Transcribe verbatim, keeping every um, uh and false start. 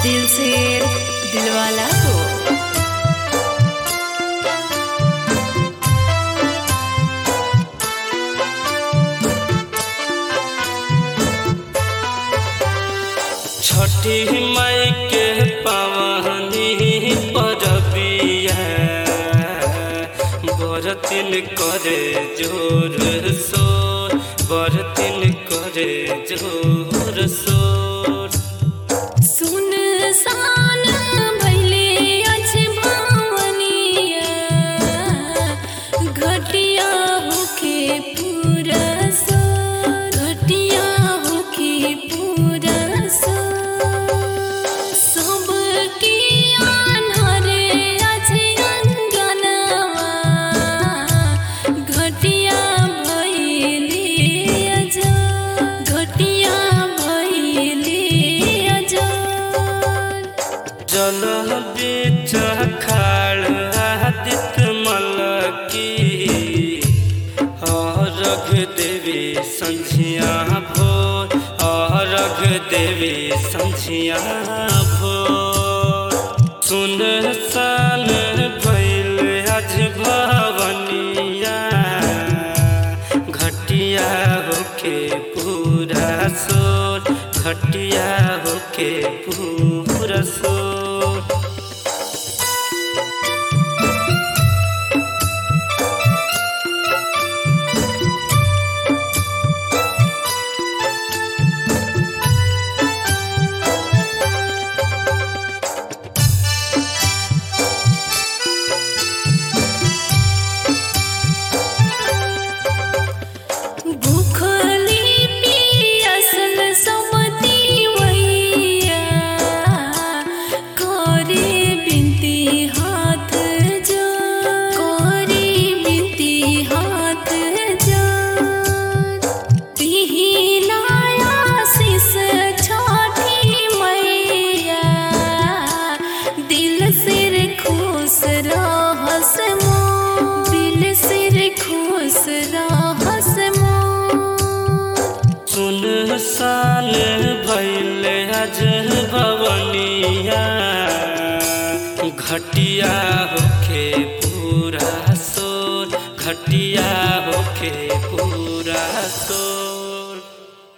दिल से दिलवाला को। छठी माई के पावनी परबिया बरतिन करे जोर सोर, बरतिन करे जोर सोर। सुन सान भैले अछि भावनिया, घटिया होके पूरा सोर, घटिया होके पूरा सोर। सबकी आन्हरे अछि अंगनवा, घटिया भैले अजर, घटिया भैले अजर। जल बीच खाड़ आदित मलकी, अर्घ देवी संझिया भोर, अर्घ देवी संझिया भोर। सुन सान भैल आज भवनिया, घटिया होके पूरा सोर, घटिया होके पूरा सोर। भूखली पियासल समती वैया, करे बिनती हाथ जोड़, करे बिनती हाथ जोड़। तिहिनाया आशीष छठी मैया, दिल सिर खुश रहस मोर, दिल सिर खुश रहस मोर। सुन सान भैल आज भवनिया, घटिया होके पूरा सोर, घटिया होके पूरा सोर।